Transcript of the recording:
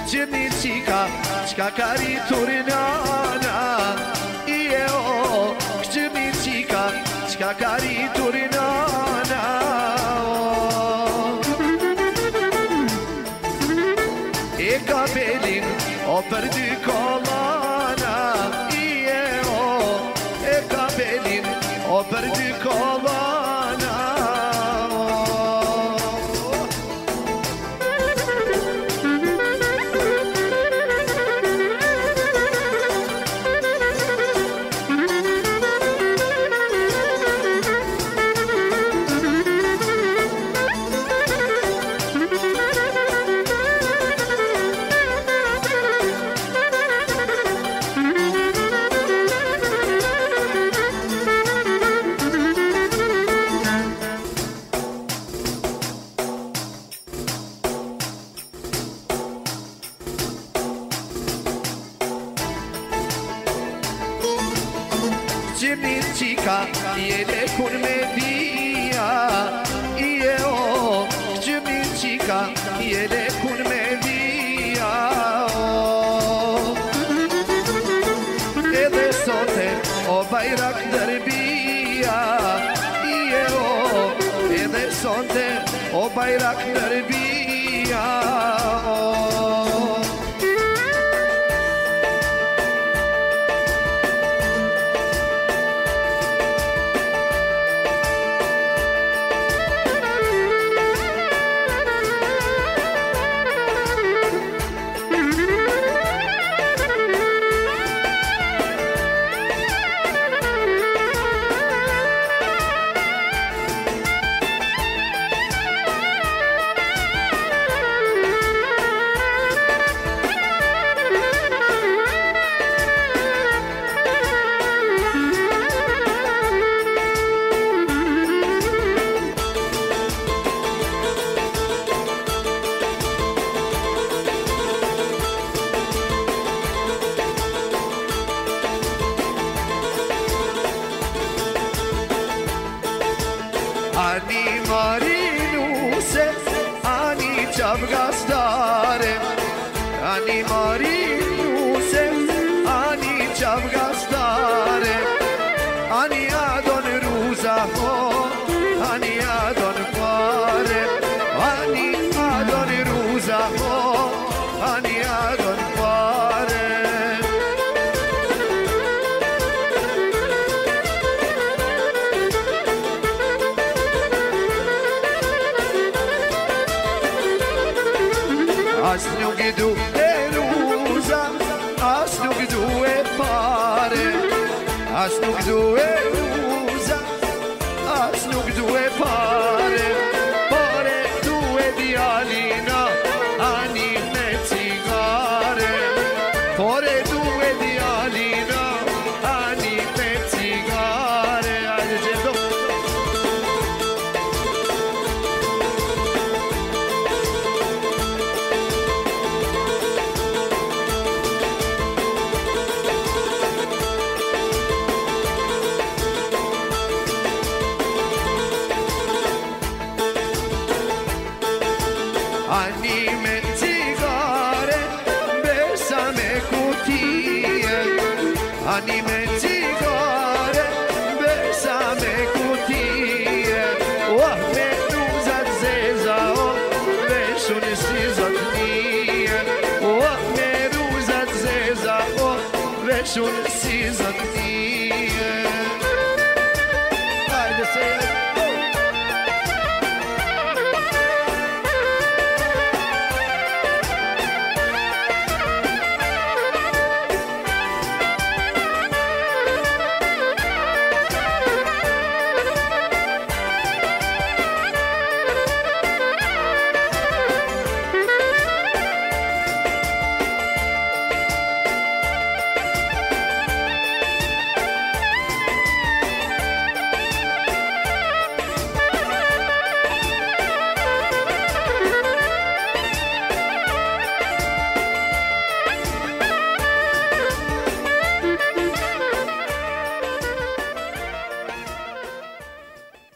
Gjirnicika, qka ka rritur nana Ije o, gjirnicika, qka ka rritur nana E kabelin, o për dy kolana Ije o, e kabelin, o për dy kolana Gjirnicika, jele kun me dhia Ije o, gjirnicika, jele kun me dhia Edhe sote, o bajrak dërbia Ije o, edhe sote, o bajrak dërbia Ani marinuse, ani qavgastare Ani marinuse, ani qavgastare Ani adon ruza ho, ani adon fare Ani adon ruza ho, ani adon fare As nuk I du e ruza, as nuk du e pare As nuk du e ruza, as nuk du e pare Pare du e djalina, ani me cigare Pare du e djalina, ani me cigare Ajde gjendo Ani me cigare, besa me kutie Ani me cigare, besa me kutie Oh, me ruzat zeza, oh, veshun si zotnie Oh, me ruzat zeza, oh, veshun si zotnie